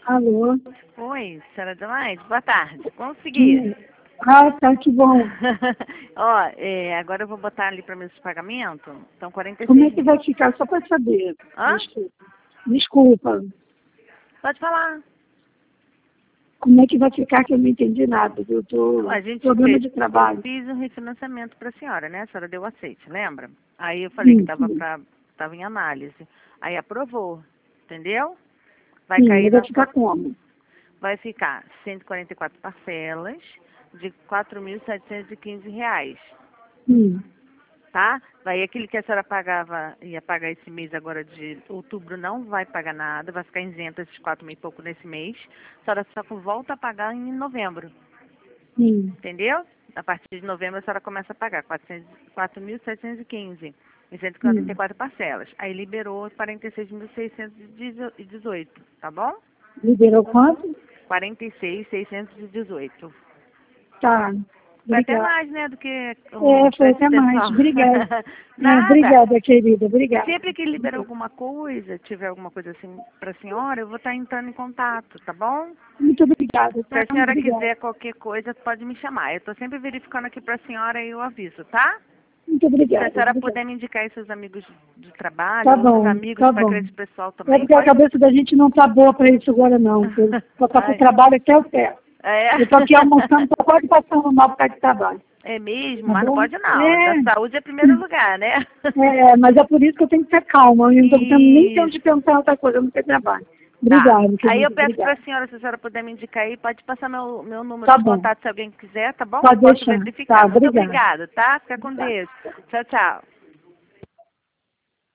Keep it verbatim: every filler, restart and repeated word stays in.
Alô? Oi, senhora Adelaide, boa tarde. Consegui. Ah, tá, que bom. Ó, é, agora eu vou botar ali para mesa de pagamento. Então, quarenta e seis Como é que mil. vai ficar? Só para saber. Hã? Desculpa. Desculpa. Pode falar. Como é que vai ficar que eu não entendi nada? Eu tô A gente programa fez, de eu trabalho. fiz um refinanciamento para a senhora, né? A senhora deu aceite, lembra? Aí eu falei que Sim, estava sim. para tava em análise. Aí aprovou, entendeu? Vai Sim, ele cair vai na ficar sua, como? vai ficar cento e quarenta e quatro parcelas de quatro mil setecentos e quinze reais. Sim. Tá? Daí aquele que a senhora pagava, ia pagar esse mês agora de outubro, não vai pagar nada, vai ficar isento esses quatro mil e pouco nesse mês. A senhora só volta a pagar em novembro, Sim. entendeu? A partir de novembro a senhora começa a pagar quatro mil setecentos e quinze em cento e quarenta e Sim. quatro parcelas. Aí liberou quarenta e seis mil seiscentos e dezoito, tá bom? Liberou quanto? quarenta e seis mil seiscentos e dezoito. Tá. Foi até Obrigada. mais, né, do que o É, foi preço até mais. pessoal. Obrigada. É, Nada. obrigada, querida. Obrigada. Sempre que liberar alguma coisa, tiver alguma coisa assim para a senhora, eu vou estar entrando em contato, tá bom? Muito obrigada, Se tá? a senhora Obrigada. quiser qualquer coisa, pode me chamar. Eu estou sempre verificando aqui para a senhora e eu aviso, tá? Muito Se a obrigada. senhora Obrigada. puder me indicar aí seus amigos de Tá trabalho, outros bom, amigos tá para bom. crédito pessoal É também, porque a pode? cabeça da gente não tá boa para isso agora, não. Eu só tô com o Ai. trabalho até o pé. É. Eu tô aqui almoçando, tô quase passando mal por causa de trabalho. É mesmo, Tá mas não bom? pode não. É. Da saúde é primeiro lugar, né? É, mas é por isso que eu tenho que ter calma. Eu não tô tendo nem tempo Isso. de pensar em outra coisa, eu não tenho trabalho. Tá. Obrigada, Aí eu querida. peço para Obrigada. a senhora, se a senhora puder me indicar aí, pode passar meu, meu número Tá de bom. contato se alguém quiser, tá bom? Eu Pode posso deixar. Tá, verificar. Muito obrigada. obrigada, tá? Fica com Tá. Deus. Tchau, tchau.